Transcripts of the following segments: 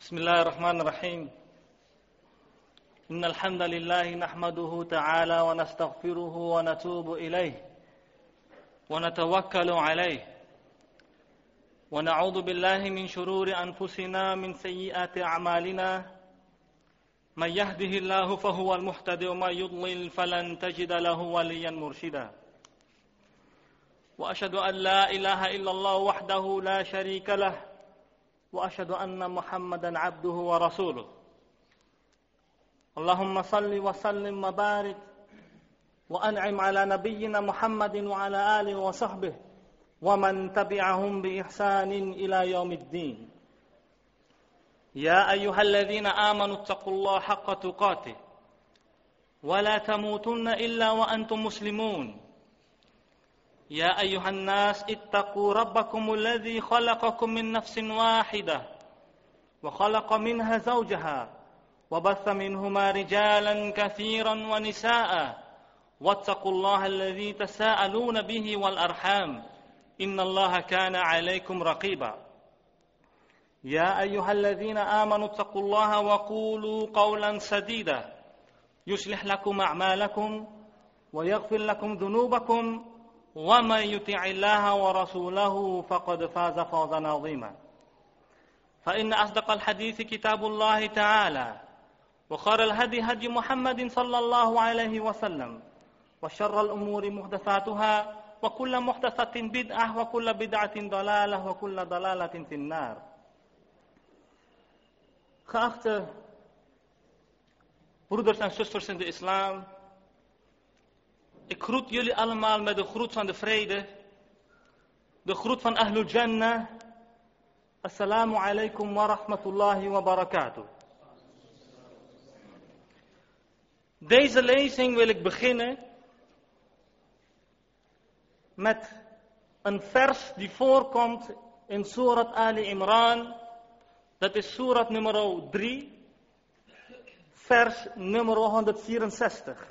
بسم الله الرحمن الرحيم إن الحمد لله نحمده تعالى ونستغفره ونتوب إليه ونتوكل عليه ونعوذ بالله من شرور أنفسنا من سيئات أعمالنا من يهده الله فهو المهتدي ومن يضلل فلن تجد له وليا مرشدا وأشهد أن لا إله إلا الله وحده لا شريك له وأشهد أن محمدا عبده ورسوله اللهم صل وسلم وبارك وأنعم على نبينا محمد وعلى آله وصحبه ومن تبعهم بإحسان إلى يوم الدين يا أيها الذين آمنوا اتقوا الله حق تقاته ولا تموتن إلا وأنتم مسلمون يا أيها الناس اتقوا ربكم الذي خلقكم من نفس واحدة وخلق منها زوجها وبث منهما رجالا كثيرا ونساء واتقوا الله الذي تساءلون به والأرحام إن الله كان عليكم رقيبا يا أيها الذين آمنوا اتقوا الله وقولوا قولا سديدا يصلح لكم أعمالكم ويغفر لكم ذنوبكم ومن يطع الله ورسوله فقد فاز فوزا عظيما فإن أصدق الحديث كتاب الله تعالى وخير الهدي هدي محمد صلى الله عليه وسلم وشر الأمور محدثاتها وكل محدثة بدعة وكل بدعة ضلالة وكل ضلالة في النار. Geachte broeders en zusters in de islam, ik groet jullie allemaal met de groet van de vrede, de groet van Ahlul Jannah. Assalamu alaikum wa rahmatullahi wa barakatuh. Deze lezing wil ik beginnen met een vers die voorkomt in Surat Ali Imran. Dat is Surat nummer 3, vers nummer 164.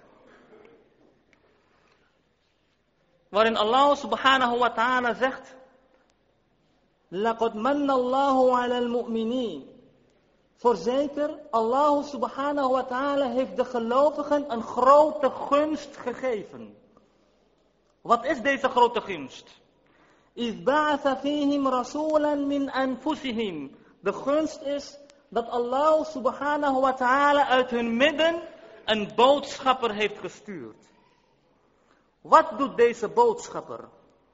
Waarin Allah subhanahu wa ta'ala zegt: Laqad manna Allahu ala al-mu'mineen. Voorzeker, Allah subhanahu wa ta'ala heeft de gelovigen een grote gunst gegeven. Wat is deze grote gunst? إِذْ بَعَثَ فِيهِمْ رَسُولًا مِنْ أَنفُسِهِمْ. De gunst is dat Allah subhanahu wa ta'ala uit hun midden een boodschapper heeft gestuurd. Wat doet deze boodschapper?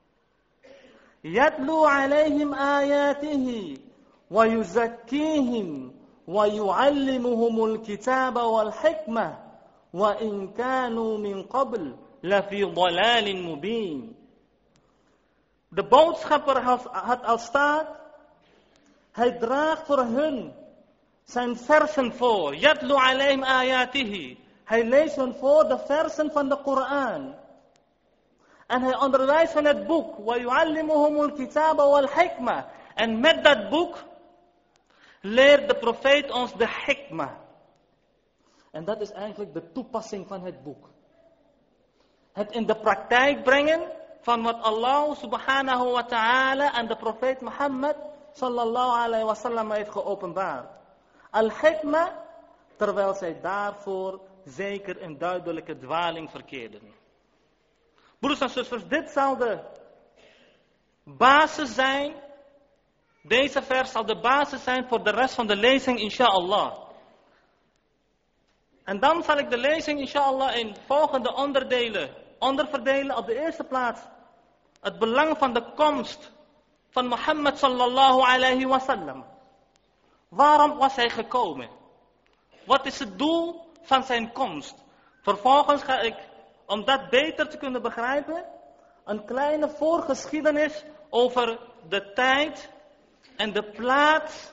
Yatlu alayhim ayatihi wa yuzakkihim wa yuallimuhumul kitaba wal hikmah wa in kanu min qabl la fi dalalin mubin. De boodschapper had als staat: hij draagt voor hun zijn versen voor. Yatlu alayhim ayatihi. Hij leest hun voor de versen van de Koran. En hij onderwijst van het boek. وَيُعَلِّمُهُمُ الْكِتَابَ وَالْحِكْمَةِ. En met dat boek leert de profeet ons de hikmah. En dat is eigenlijk de toepassing van het boek. Het in de praktijk brengen van wat Allah subhanahu wa ta'ala en de profeet Mohammed sallallahu alayhi wa sallam heeft geopenbaard. Al-hikmah, terwijl zij daarvoor zeker een duidelijke dwaling verkeerden. Broeders en zusters, dit zal de basis zijn. Deze vers zal de basis zijn voor de rest van de lezing, inshallah. En dan zal ik de lezing, inshallah, in volgende onderdelen onderverdelen. Op de eerste plaats het belang van de komst van Mohammed sallallahu alayhi wa sallam. Waarom was hij gekomen? Wat is het doel van zijn komst? Vervolgens ga ik, om dat beter te kunnen begrijpen, een kleine voorgeschiedenis over de tijd en de plaats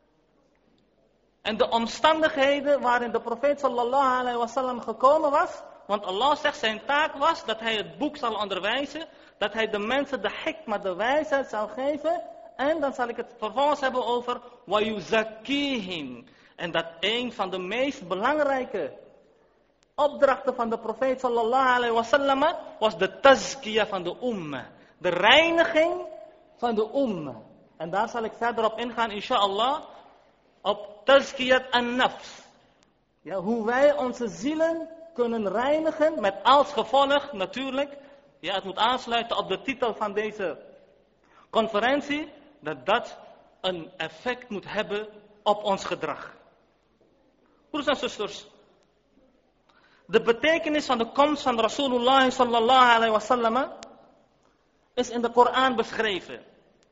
en de omstandigheden waarin de profeet sallallahu alayhi wa sallam gekomen was. Want Allah zegt, zijn taak was dat hij het boek zal onderwijzen, dat hij de mensen de hikmah, de wijsheid zal geven. En dan zal ik het vervolgens hebben over wa yuzakkihim. En dat een van de meest belangrijke opdrachten van de profeet sallallahu alayhi wa sallam was de tazkiyah van de ummah. De reiniging van de ummah. En daar zal ik verder op ingaan, inshallah. op tazkiyat an-nafs. Ja, hoe wij onze zielen kunnen reinigen met als gevolg natuurlijk. Ja, het moet aansluiten op de titel van deze conferentie. Dat een effect moet hebben op ons gedrag. Broers en zusters. De betekenis van de komst van Rasulullah sallallahu alaihi wasallam is in de Koran beschreven.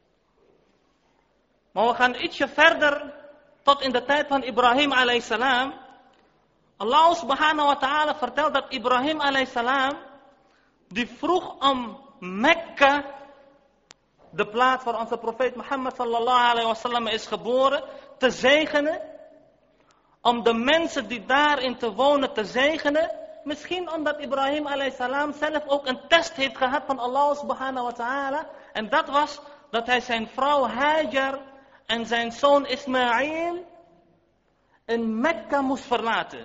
Maar we gaan ietsje verder tot in de tijd van Ibrahim alayhi salam. Allah subhanahu wa ta'ala vertelt dat Ibrahim alayhi salam die vroeg om Mekka, de plaats waar onze profeet Mohammed sallallahu alaihi wasallam is geboren, te zegenen. Om de mensen die daarin te wonen te zegenen. Misschien omdat Ibrahim alayhi salam zelf ook een test heeft gehad van Allah subhanahu wa ta'ala. En dat was dat hij zijn vrouw Hajar en zijn zoon Ismaïl in Mekka moest verlaten.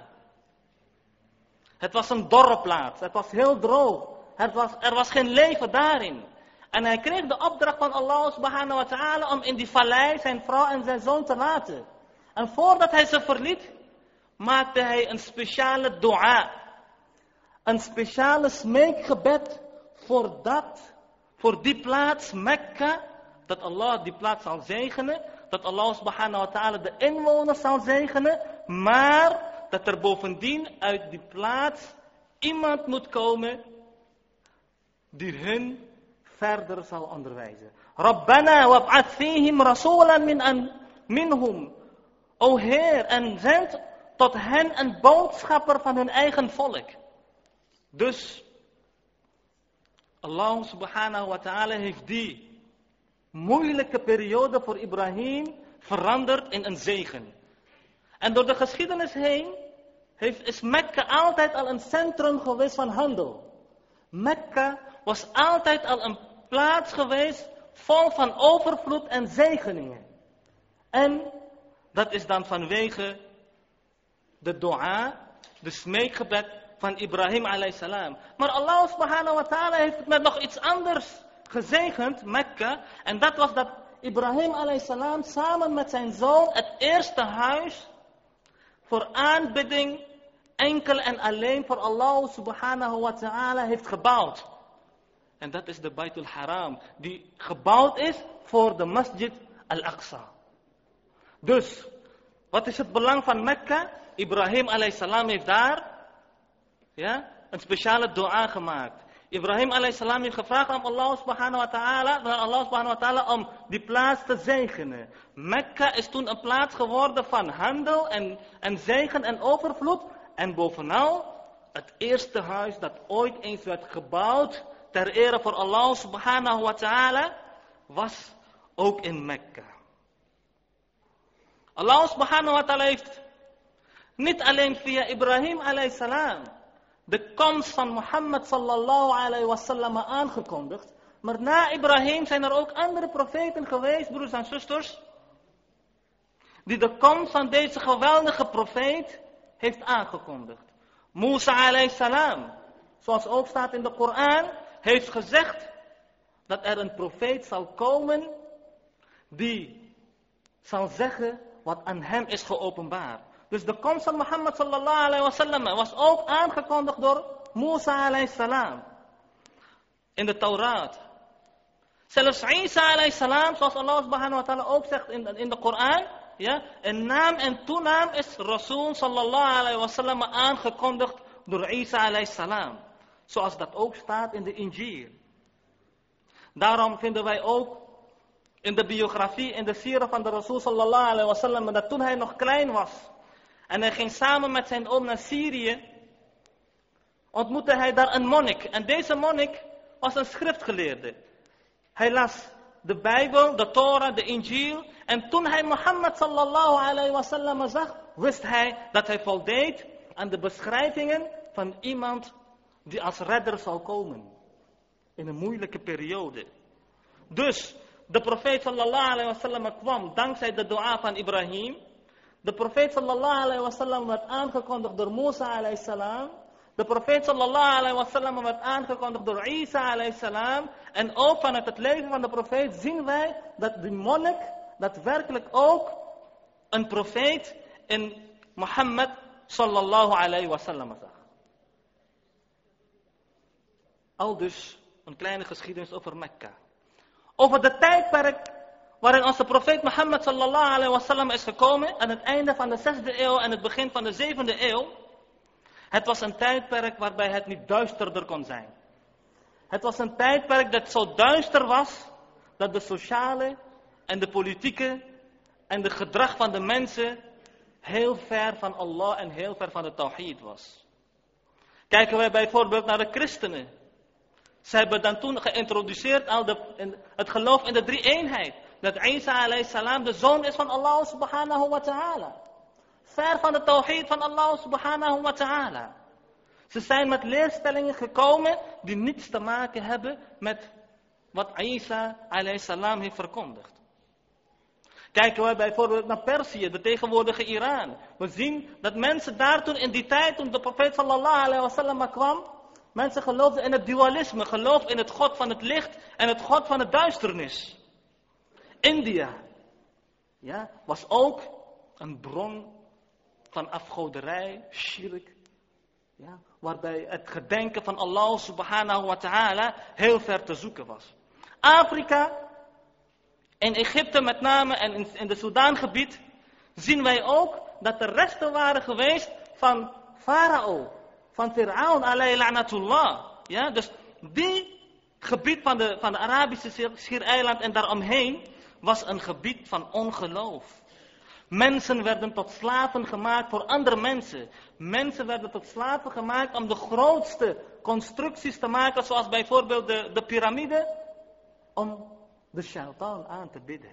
Het was een dorre plaats. Het was heel droog. Er was geen leven daarin. En hij kreeg de opdracht van Allah subhanahu wa ta'ala om in die vallei zijn vrouw en zijn zoon te laten. En voordat hij ze verliet, maakte hij een speciale dua. Een speciale smeekgebed voor die plaats Mekka. Dat Allah die plaats zal zegenen. Dat Allah subhanahu wa ta'ala de inwoners zal zegenen. Maar dat er bovendien uit die plaats iemand moet komen die hun verder zal onderwijzen. Rabbana wab'ath fihim rasulan minhum. O Heer, en zend tot hen een boodschapper van hun eigen volk. Dus Allah subhanahu wa ta'ala heeft die moeilijke periode voor Ibrahim veranderd in een zegen. En door de geschiedenis heen is Mekka altijd al een centrum geweest van handel. Mekka was altijd al een plaats geweest vol van overvloed en zegeningen. En dat is dan vanwege de dua, de smeekgebed van Ibrahim alayhi salam. Maar Allah subhanahu wa ta'ala heeft het met nog iets anders gezegend, Mekka. En dat was dat Ibrahim alayhi salam samen met zijn zoon het eerste huis voor aanbidding enkel en alleen voor Allah subhanahu wa ta'ala heeft gebouwd. En dat is de Baitul Haram, die gebouwd is voor de Masjid al-Aqsa. Dus, wat is het belang van Mekka? Ibrahim alayhi salam heeft daar een speciale dua gemaakt. Ibrahim alayhi salam heeft gevraagd aan Allah subhanahu wa ta'ala om die plaats te zegenen. Mekka is toen een plaats geworden van handel en zegen en overvloed. En bovenal het eerste huis dat ooit eens werd gebouwd ter ere voor Allah subhanahu wa ta'ala was ook in Mekka. Allah subhanahu wa ta'ala heeft niet alleen via Ibrahim alayhi salam de komst van Mohammed sallallahu alayhi wasallam aangekondigd. Maar na Ibrahim zijn er ook andere profeten geweest, broers en zusters, die de komst van deze geweldige profeet heeft aangekondigd. Musa alayhi salam, zoals ook staat in de Koran, heeft gezegd dat er een profeet zal komen die zal zeggen wat aan hem is geopenbaard. Dus de komst van Mohammed sallallahu alayhi wasallam was ook aangekondigd door Musa alayhi salam. In de Taurat. Zelfs Isa alayhi salam, zoals Allah subhanahu wa ta'ala ook zegt in de Koran. Ja, een naam en toenaam is Rasul sallallahu alayhi wasallam aangekondigd door Isa alayhi salam. Zoals dat ook staat in de Injil. Daarom vinden wij ook in de biografie, in de sira van de Rasul sallallahu alayhi wasallam, dat toen hij nog klein was en hij ging samen met zijn oom naar Syrië, ontmoette hij daar een monnik. En deze monnik was een schriftgeleerde. Hij las de Bijbel, de Torah, de Injil. En toen hij Mohammed sallallahu alayhi wasallam zag, wist hij dat hij voldeed aan de beschrijvingen van iemand die als redder zal komen. In een moeilijke periode. Dus de profeet sallallahu alayhi wasallam kwam dankzij de dua van Ibrahim. De profeet sallallahu alayhi wasallam werd aangekondigd door Musa alayhi salam. De profeet sallallahu alayhi wasallam werd aangekondigd door Isa alayhi salam. En ook vanuit het leven van de profeet zien wij dat die monnik daadwerkelijk ook een profeet in Mohammed sallallahu alayhi wa sallam zag. Al dus een kleine geschiedenis over Mekka. Over de tijdperk waarin onze profeet Mohammed sallallahu alayhi wa sallam is gekomen aan het einde van de 6e eeuw en het begin van de 7e eeuw. Het was een tijdperk waarbij het niet duisterder kon zijn. Het was een tijdperk dat zo duister was dat de sociale en de politieke en de gedrag van de mensen heel ver van Allah en heel ver van de tawhid was. Kijken wij bijvoorbeeld naar de christenen. Ze hebben dan toen geïntroduceerd al het geloof in de drie-eenheid. Dat Isa alayhi salam de zoon is van Allah subhanahu wa ta'ala. Ver van de tawhid van Allah subhanahu wa ta'ala. Ze zijn met leerstellingen gekomen die niets te maken hebben met wat Isa alayhi salam heeft verkondigd. Kijken we bijvoorbeeld naar Perzië, de tegenwoordige Iran. We zien dat mensen daar toen in die tijd, toen de profeet sallallahu alayhi wa sallam kwam, mensen geloofden in het dualisme, geloofden in het God van het licht en het God van de duisternis. India, ja, was ook een bron van afgoderij, shirk, ja, waarbij het gedenken van Allah subhanahu wa ta'ala heel ver te zoeken was. Afrika, in Egypte met name en in de Sudangebied, zien wij ook dat er resten waren geweest van Farao, van Fir'aun alayhi la'natullah. Ja, dus die gebied van de Arabische schiereiland en daaromheen was een gebied van ongeloof. Mensen werden tot slaven gemaakt voor andere mensen. Mensen werden tot slaven gemaakt om de grootste constructies te maken, zoals bijvoorbeeld de piramide, om de shaitaan aan te bidden.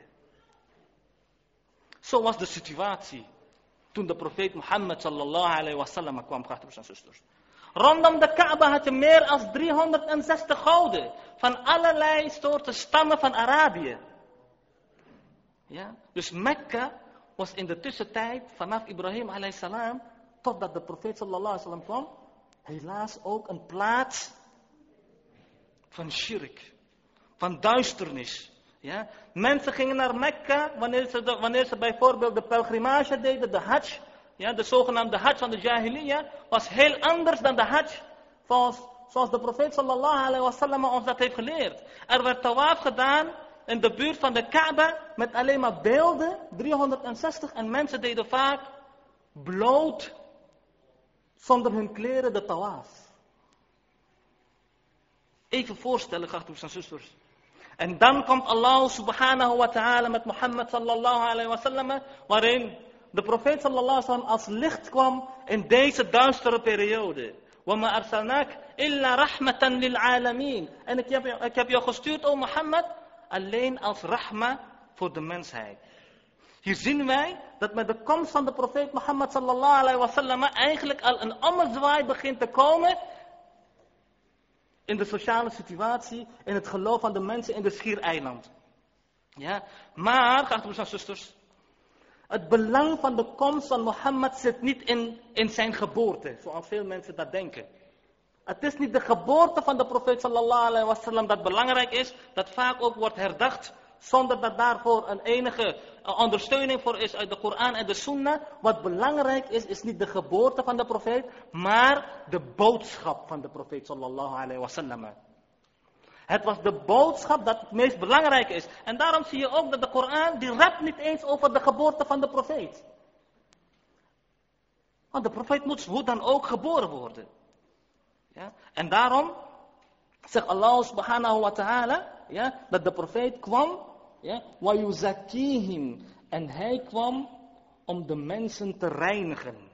Zo was de situatie toen de profeet Mohammed sallallahu alayhi wa sallam kwam, geachte broers en zusters. Rondom de Kaaba had je meer dan 360 goden van allerlei soorten stammen van Arabië. Ja? Dus Mekka was in de tussentijd vanaf Ibrahim alayhi salam totdat de profeet sallallahu alayhi wa sallam kwam, helaas ook een plaats van shirk, van duisternis. Ja? Mensen gingen naar Mekka wanneer ze bijvoorbeeld de pelgrimage deden, de hajj. Ja, de zogenaamde hajj van de jahiliya was heel anders dan de hajj zoals de profeet sallallahu alayhi wa sallam ons dat heeft geleerd. Er werd tawaf gedaan in de buurt van de Kaaba met alleen maar beelden, 360, en mensen deden vaak bloot zonder hun kleren de tawaf. Even voorstellen, geachte broers en zusters. En dan komt Allah subhanahu wa ta'ala met Mohammed sallallahu alayhi wa sallam, waarin de profeet sallallahu alayhi wa sallam als licht kwam in deze duistere periode. وَمَا أَرْسَلْنَاكَ إِلَّا رَحْمَةً لِلْعَالَمِينَ. En ik heb jou gestuurd, o Mohammed, alleen als rahma voor de mensheid. Hier zien wij dat met de komst van de profeet Mohammed sallallahu alayhi wa sallam eigenlijk al een ommezwaai begint te komen in de sociale situatie, in het geloof van de mensen in de schiereiland. Ja? Maar, geachte broers en zusters, het belang van de komst van Mohammed zit niet in zijn geboorte, zoals veel mensen dat denken. Het is niet de geboorte van de profeet sallallahu alayhi wa sallam dat belangrijk is, dat vaak ook wordt herdacht, zonder dat daarvoor een enige ondersteuning voor is uit de Koran en de Sunnah. Wat belangrijk is niet de geboorte van de profeet, maar de boodschap van de profeet sallallahu alayhi wa sallam. Het was de boodschap dat het meest belangrijk is. En daarom zie je ook dat de Koran, die rapt niet eens over de geboorte van de profeet. Want de profeet moet hoe dan ook geboren worden. Ja? En daarom zegt Allah subhanahu wa ta'ala, ja, dat de profeet kwam, ja, wa yuzakkihim, en hij kwam om de mensen te reinigen.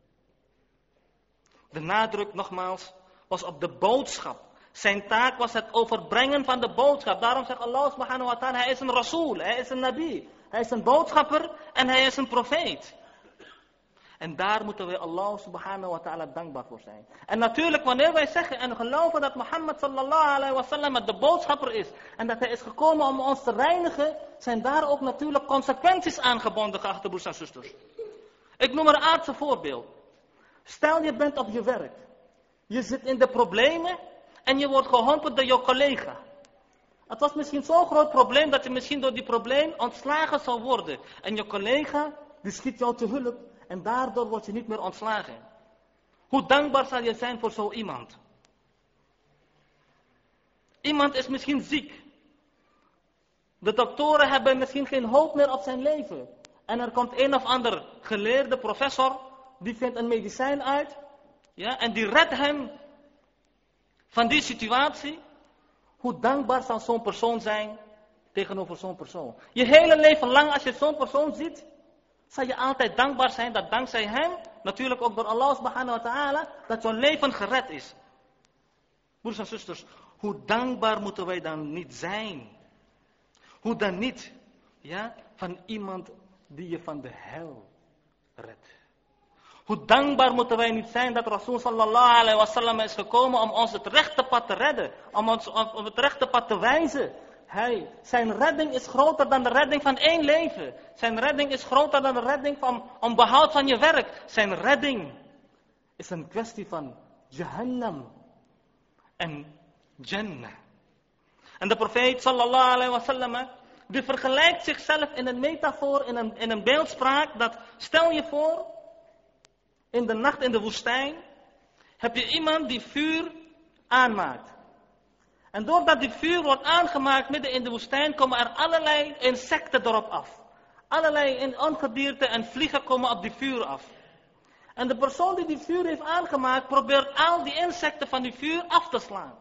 De nadruk nogmaals was op de boodschap. Zijn taak was het overbrengen van de boodschap. Daarom zegt Allah subhanahu wa ta'ala, hij is een rasool, hij is een nabi. Hij is een boodschapper en hij is een profeet. En daar moeten we Allah subhanahu wa ta'ala dankbaar voor zijn. En natuurlijk wanneer wij zeggen en geloven dat Mohammed sallallahu alayhi wa sallam de boodschapper is. En dat hij is gekomen om ons te reinigen. Zijn daar ook natuurlijk consequenties aan gebonden, geachte broers en zusters. Ik noem een aardse voorbeeld. Stel je bent op je werk. Je zit in de problemen. En je wordt geholpen door je collega. Het was misschien zo'n groot probleem dat je misschien door die probleem ontslagen zou worden. En je collega die schiet jou te hulp en daardoor word je niet meer ontslagen. Hoe dankbaar zal je zijn voor zo iemand? Iemand is misschien ziek. De doktoren hebben misschien geen hoop meer op zijn leven. En er komt een of ander geleerde professor, die vindt een medicijn uit. Ja, en die redt hem van die situatie. Hoe dankbaar zal zo'n persoon zijn tegenover zo'n persoon? Je hele leven lang, als je zo'n persoon ziet, zal je altijd dankbaar zijn dat dankzij hem, natuurlijk ook door Allah subhanahu wa ta'ala, dat jouw leven gered is. Broers en zusters, hoe dankbaar moeten wij dan niet zijn? Hoe dan niet, ja, van iemand die je van de hel redt? Hoe dankbaar moeten wij niet zijn dat Rasul sallallahu alaihi wasallam is gekomen om ons het rechte pad te redden, om ons op het rechte pad te wijzen. Zijn redding is groter dan de redding van één leven. Zijn redding is groter dan de redding om behoud van je werk. Zijn redding is een kwestie van Jahannam en Jannah. En de profeet sallallahu alaihi wasallam, die vergelijkt zichzelf in een metafoor, in een beeldspraak, dat stel je voor, in de nacht in de woestijn, heb je iemand die vuur aanmaakt. En doordat die vuur wordt aangemaakt midden in de woestijn, komen er allerlei insecten erop af. Allerlei ongedierte en vliegen komen op die vuur af. En de persoon die die vuur heeft aangemaakt, probeert al die insecten van die vuur af te slaan.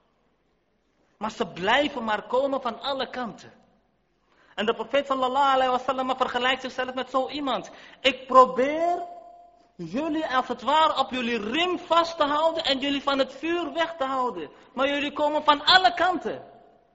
Maar ze blijven maar komen van alle kanten. En de profeet sallallahu alaihi wasallam vergelijkt zichzelf met zo iemand. Ik probeer jullie als het ware op jullie riem vast te houden en jullie van het vuur weg te houden. Maar jullie komen van alle kanten.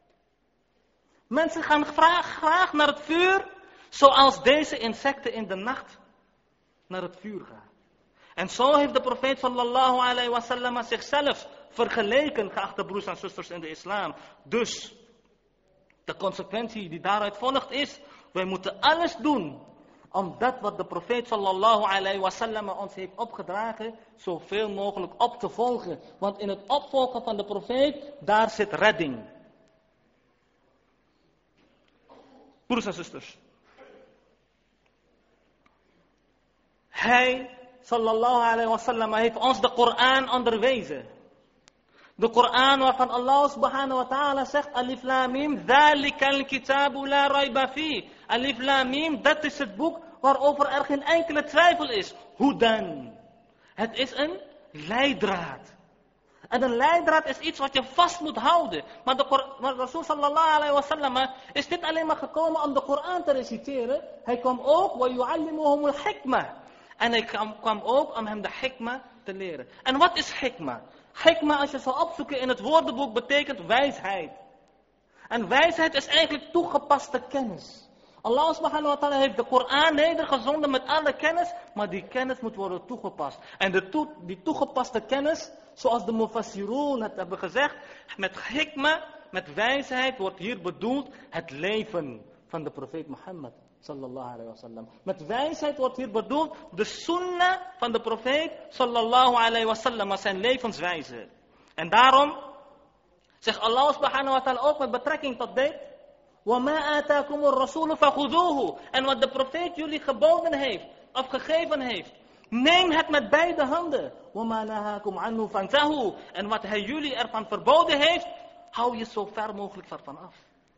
Mensen gaan graag naar het vuur, zoals deze insecten in de nacht naar het vuur gaan. En zo heeft de profeet sallallahu alaihi wasallam zichzelf vergeleken, geachte broers en zusters in de islam. Dus, de consequentie die daaruit volgt is, wij moeten alles doen om dat wat de profeet sallallahu alaihi wasallam ons heeft opgedragen, zoveel mogelijk op te volgen. Want in het opvolgen van de profeet, daar zit redding. Broers en zusters. Hij, sallallahu alaihi wasallam, heeft ons de Koran onderwezen. De Koran waarvan Allah subhanahu wa ta'ala zegt, Alif Lam Mim, Dhalikal kitabu la rayba fi. Alif Lam Mim, dat is het boek waarover er geen enkele twijfel is. Hoe dan? Het is een leidraad. En een leidraad is iets wat je vast moet houden. Maar Rasul sallallahu alaihi wasallam is dit alleen maar gekomen om de Koran te reciteren. Hij kwam ook, wa yu'allimuhumul hikmah. En hij kwam ook om hem de hikmah te leren. En wat is hikmah? Hikmah, als je zal opzoeken in het woordenboek, betekent wijsheid. En wijsheid is eigenlijk toegepaste kennis. Allah subhanahu wa ta'ala heeft de Koran nedergezonden met alle kennis, maar die kennis moet worden toegepast. En die toegepaste kennis, zoals de mufassirun het hebben gezegd, met hikmah, met wijsheid wordt hier bedoeld het leven van de profeet Mohammed sallallahu alaihi wasallam. Met wijsheid wordt hier bedoeld de sunnah van de profeet sallallahu alaihi wasallam, zijn levenswijze. En daarom zegt Allah subhanahu wa ta'ala ook met betrekking tot dit, وَمَا آتَاكُمُ الرَّسُولُ فَخُذُوهُ. En wat de profeet jullie geboden heeft, of gegeven heeft, neem het met beide handen. وَمَا نَهَاكُمْ عَنْهُ فَانْتَهُوا. En wat hij jullie ervan verboden heeft, hou je zo ver mogelijk ervan af.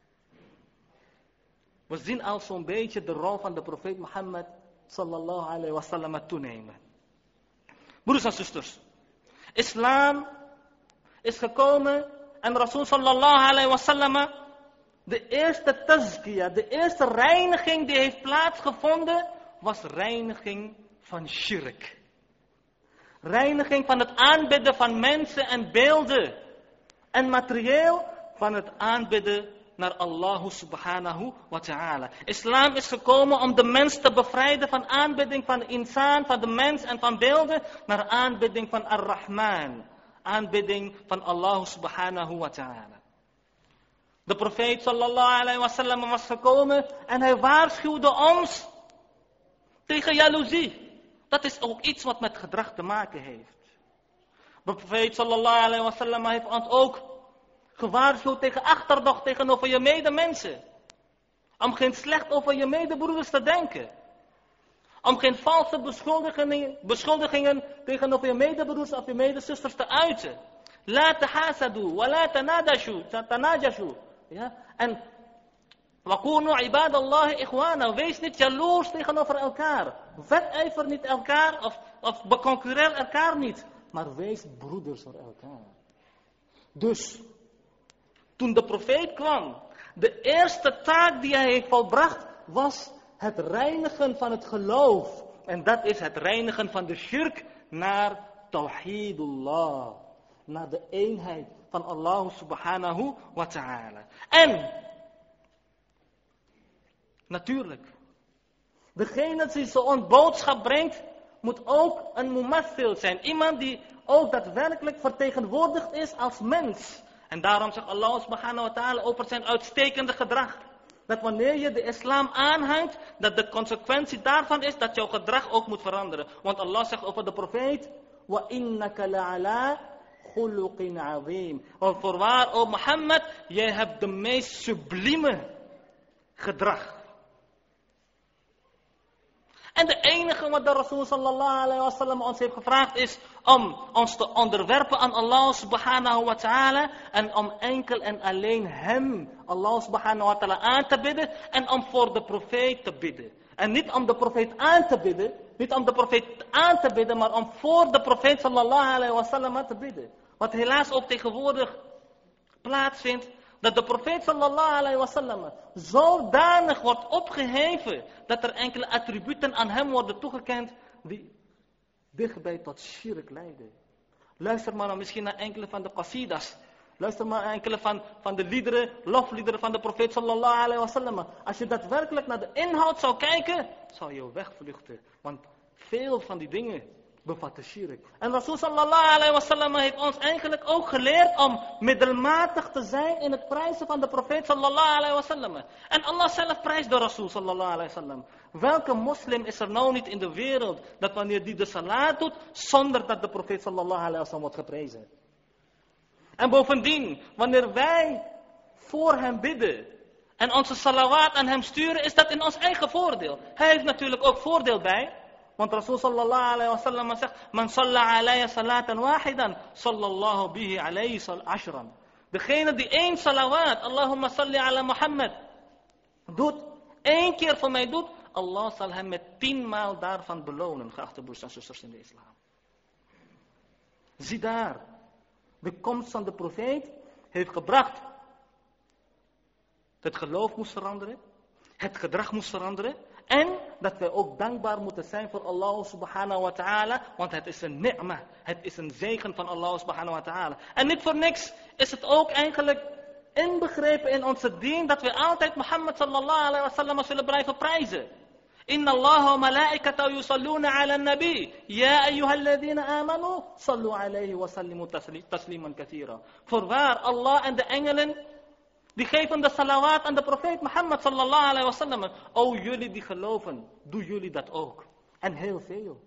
We zien al zo'n beetje de rol van de profeet Mohammed sallallahu alaihi wasallam toenemen. Broers en zusters, islam is gekomen en Rasul sallallahu alaihi wasallam, de eerste tazkiyah, de eerste reiniging die heeft plaatsgevonden, was reiniging van shirk. Reiniging van het aanbidden van mensen en beelden. En materieel van het aanbidden naar Allah subhanahu wa ta'ala. Islam is gekomen om de mens te bevrijden van aanbidding van insan, van de mens en van beelden, naar aanbidding van Ar-Rahman. Aanbidding van Allah subhanahu wa ta'ala. De profeet sallallahu alaihi wasallam was gekomen en hij waarschuwde ons tegen jaloezie. Dat is ook iets wat met gedrag te maken heeft. De profeet sallallahu alaihi wasallam heeft ons ook gewaarschuwd tegen achterdocht tegenover je medemensen. Om geen slecht over je medebroeders te denken. Om geen valse beschuldigingen tegenover je medebroeders of je medezusters te uiten. La tahasadu, wa la tanajashu. Ja? En wakunu ibadallahi ikhwana. Wees niet jaloers tegenover elkaar. Wedijver niet elkaar of beconcurreer elkaar niet. Maar wees broeders voor elkaar. Dus, toen de profeet kwam, de eerste taak die hij heeft volbracht was het reinigen van het geloof. En dat is het reinigen van de shirk naar tawhidullah. Naar de eenheid van Allah subhanahu wa ta'ala. En, natuurlijk, degene die zo'n boodschap brengt, moet ook een mumathil zijn. Iemand die ook daadwerkelijk vertegenwoordigd is als mens. En daarom zegt Allah subhanahu wa ta'ala over zijn uitstekende gedrag. Dat wanneer je de islam aanhangt, dat de consequentie daarvan is dat jouw gedrag ook moet veranderen. Want Allah zegt over de profeet, wa innaka la'ala khuluqin azim. Want voorwaar, o Mohammed, jij hebt de meest sublieme gedrag. En de enige wat de Rasul sallallahu alayhi wa sallam ons heeft gevraagd is om ons te onderwerpen aan Allah subhanahu wa ta'ala. En om enkel en alleen hem, Allah subhanahu wa ta'ala, aan te bidden. En om voor de profeet te bidden. En niet om de profeet aan te bidden. Niet om de profeet aan te bidden, maar om voor de profeet sallallahu alayhi wa sallam te bidden. Wat helaas ook tegenwoordig plaatsvindt. Dat de profeet sallallahu alayhi wa sallam zodanig wordt opgeheven dat er enkele attributen aan hem worden toegekend die dichtbij tot shirk leiden. Luister maar misschien naar enkele van de qasidas. Luister maar naar enkele van de liederen, lofliederen van de profeet sallallahu alayhi wa sallam. Als je daadwerkelijk naar de inhoud zou kijken, zou je wegvluchten. Want veel van die dingen bevatten shirk. En Rasul sallallahu alayhi wa sallam heeft ons eigenlijk ook geleerd om middelmatig te zijn in het prijzen van de profeet sallallahu alayhi wa sallam. En Allah zelf prijst de Rasul sallallahu alayhi wa sallam. Welke moslim is er nou niet in de wereld dat wanneer die de salat doet, zonder dat de profeet sallallahu alayhi wa sallam wordt geprezen? En bovendien, wanneer wij voor hem bidden en onze salawat aan hem sturen, is dat in ons eigen voordeel. Hij heeft natuurlijk ook voordeel bij. Want Rasul sallallahu alayhi wa sallam zegt, man salla alayya salatan wahidan, sallallahu bihi alayhi ashran. Degene die 1 salawat, Allahumma salli ala Muhammad, doet, 1 keer voor mij doet, Allah zal hem met 10 maal daarvan belonen, geachte broers en zusters in de islam. Zie daar, de komst van de profeet heeft gebracht. Het geloof moest veranderen, het gedrag moest veranderen. En dat wij ook dankbaar moeten zijn voor Allah subhanahu wa ta'ala. Want het is een ni'mah. Het is een zegen van Allah subhanahu wa ta'ala. En niet voor niks is het ook eigenlijk inbegrepen in onze dien dat we altijd Mohammed sallallahu alayhi wa sallam zullen blijven prijzen. Inna Allah wa malaikatahu yusalluna ala nabi. Ya ayyuhalladhina amanu sallu alayhi wa sallimu tasliman kathira. Voorwaar, Allah en de engelen die geven de salawat aan de profeet Mohammed sallallahu alayhi wa sallam. O jullie die geloven, doen jullie dat ook. En heel veel.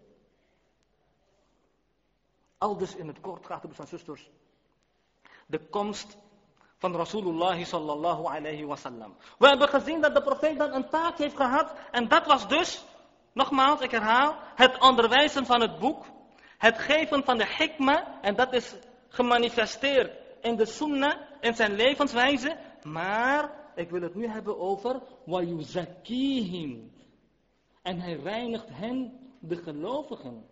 Aldus in het kort, geachte broers en zusters. De komst van Rasulullah sallallahu alayhi wa sallam. We hebben gezien dat de profeet dan een taak heeft gehad. En dat was dus, nogmaals, ik herhaal, het onderwijzen van het boek. Het geven van de hikma. En dat is gemanifesteerd in de sunnah, in zijn levenswijze. Maar ik wil het nu hebben over wa yuzakkihim. En hij reinigt hen, de gelovigen.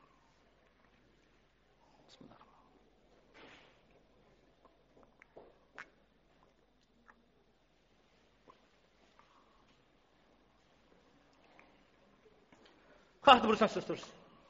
Geachte broers en zusters.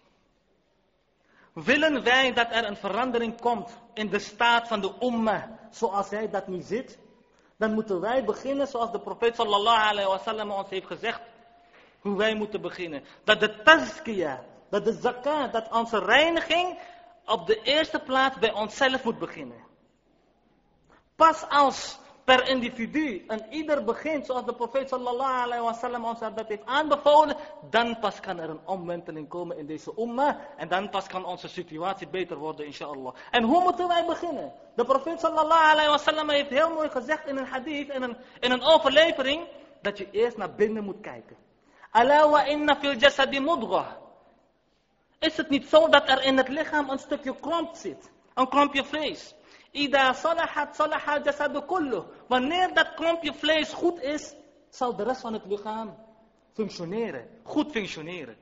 Willen wij dat er een verandering komt in de staat van de ummah, zoals hij dat nu zit, dan moeten wij beginnen zoals de profeet sallallahu alayhi wa sallam ons heeft gezegd, hoe wij moeten beginnen. Dat de tazkiyah, dat de zakat, dat onze reiniging op de eerste plaats bij onszelf moet beginnen. Pas als per individu en ieder begint zoals de profeet sallallahu alayhi wa sallam ons dat heeft aanbevolen, dan pas kan er een omwenteling komen in deze ummah en dan pas kan onze situatie beter worden inshallah. En hoe moeten wij beginnen? De profeet sallallahu alayhi wa sallam heeft heel mooi gezegd in een hadith, in een overlevering, dat je eerst naar binnen moet kijken. Ala wa inna fil jasadi mudghah. Is het niet zo dat er in het lichaam een stukje klomp zit? Een klompje vlees. Ida salahat salaha jasadu kullu. Wanneer dat klompje vlees goed is, zal de rest van het lichaam functioneren. Goed functioneren.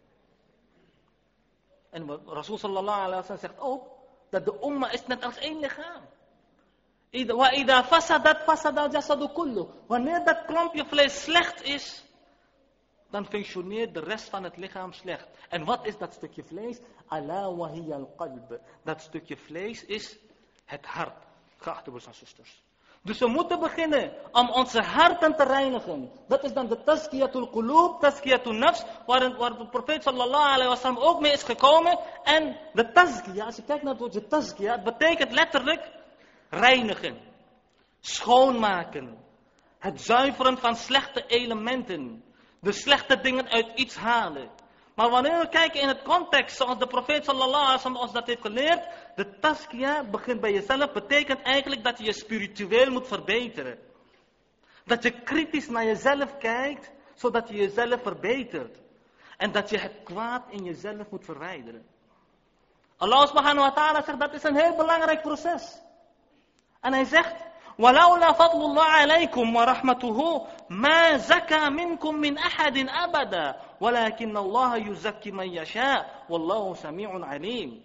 En Rasul sallallahu alaihi wasallam zegt ook dat de umma is net als één lichaam. Wa ida fasadat fasada jasadu kullu. Wanneer dat klompje vlees slecht is, dan functioneert de rest van het lichaam slecht. En wat is dat stukje vlees? Ala wa hiya al-qalb. Dat stukje vlees is het hart. Geachte broers en zusters. Dus we moeten beginnen om onze harten te reinigen. Dat is dan de tazkiyatul qulub, tazkiyatul nafs, waar de profeet sallallahu alaihi wasallam ook mee is gekomen. En de tazkiya, als je kijkt naar het woordje tazkiya, het betekent letterlijk reinigen, schoonmaken, het zuiveren van slechte elementen, de slechte dingen uit iets halen. Maar wanneer we kijken in het context, zoals de profeet sallallahu alaihi wasallam ons dat heeft geleerd, de tazkiya begint bij jezelf, betekent eigenlijk dat je je spiritueel moet verbeteren. Dat je kritisch naar jezelf kijkt, zodat je jezelf verbetert. En dat je het kwaad in jezelf moet verwijderen. Allah subhanahu wa ta'ala zegt, dat is een heel belangrijk proces. En hij zegt, وَلَوْلَا فَضْلُ اللَّهِ عَلَيْكُمْ وَرَحْمَتُهُ مَا زَكَى مِنْكُمْ مِنْ أَحَدٍ أَبَدًا وَلَكِنَّ اللَّهَ يُزَكِّي مَنْ يَشَاءُ وَاللَّهُ سَمِيعٌ عَلِيمٌ.